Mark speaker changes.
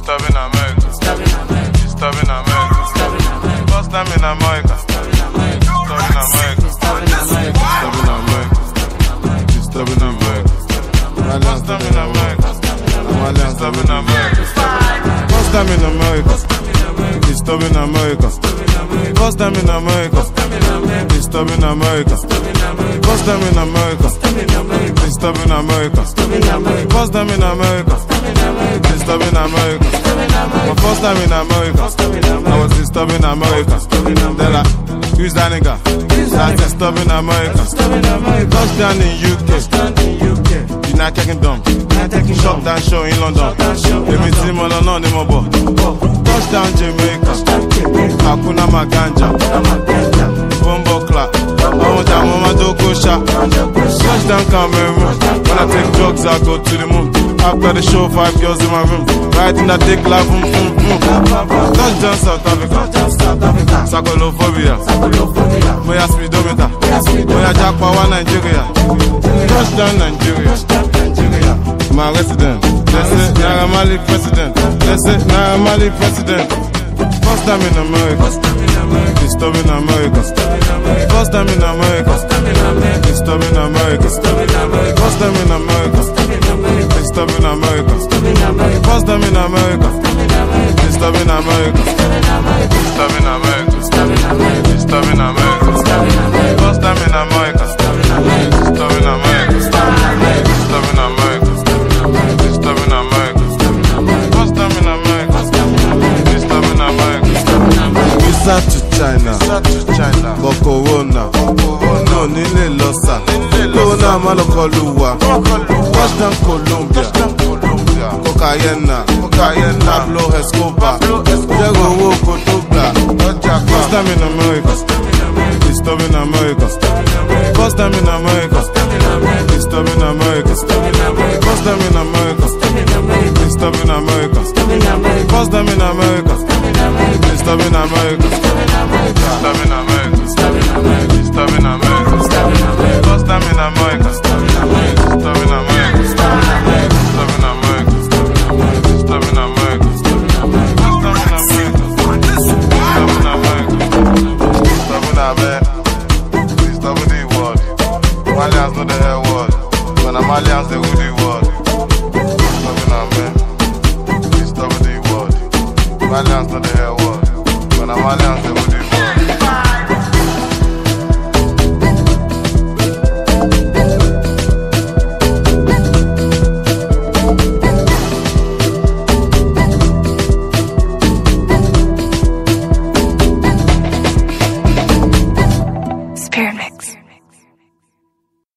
Speaker 1: Disturbing America. Disturbing America. First time in America. Disturbing America. Disturbing America. Disturbing America. First time in America. Disturbing America. First time in America. Disturbing America. First time in America. Disturbing America. First time in America. Disturbing America. First time in America. Disturbing America. My first time in America, I was disturbing America. They're like, who's that nigga? That's disturbing America. Touchdown in UK. United Kingdom. Shop down show in London. Every team all on the mobile. Touchdown Jamaica. Hakuna Maganja. Bombo clap. I want that mama do go shot. Touchdown Cameroon. When I take drugs, I go to the moon. After the show, 5 girls in my room. Riding that dick like boom, boom, boom. Touchdown South Africa. Sakolophobia. Moya speedometer. Moya Jackpower Nigeria. Touchdown Nigeria. My resident. Let's say Naira Marley president. Let's say Naira Marley president. First time in America. Disturbing America. First time in America. Disturbing America. First time in America. Disturbing America. First time in America. Disturbing America. Disturbing America. Disturbing America. First time in America. Disturbing America. Disturbing America. Disturbing America. First time in America. Disturbing America. Visa to China. But Corona. No, Nile Losa. Corona Malokoluwa. Touchdown Colombia. Cocaine. Pablo Escobar. Diego Cotobla. First time in America. Disturbing America. First time in America. Disturbing America. First time in America. Disturbing America. First time in America. Disturbing America. Disturbing America. Disturbing America. First time in America. Disturbing America. Disturbing America. Disturbing America. First time in America. Disturbing America. Disturbing America. Disturbing the world. Malians know the hell world. When the Malians they rule the world. Disturbing America. Disturbing the world. Malians know the hell world. When the Malians they rule the world.
Speaker 2: Spirit Mix.